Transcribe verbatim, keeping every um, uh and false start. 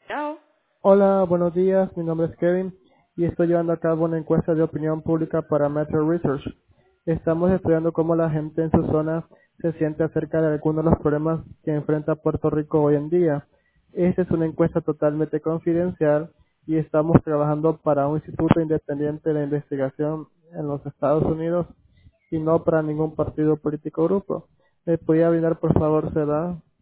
Chao. Hola, buenos días. Mi nombre es Kevin y estoy llevando a cabo una encuesta de opinión pública para Metro Research. Estamos estudiando cómo la gente en su zona se siente acerca de algunos de los problemas que enfrenta Puerto Rico hoy en día. Esta es una encuesta totalmente confidencial y estamos trabajando para un instituto independiente de investigación en los Estados Unidos y no para ningún partido político o grupo. ¿Me podría brindar por favor su edad?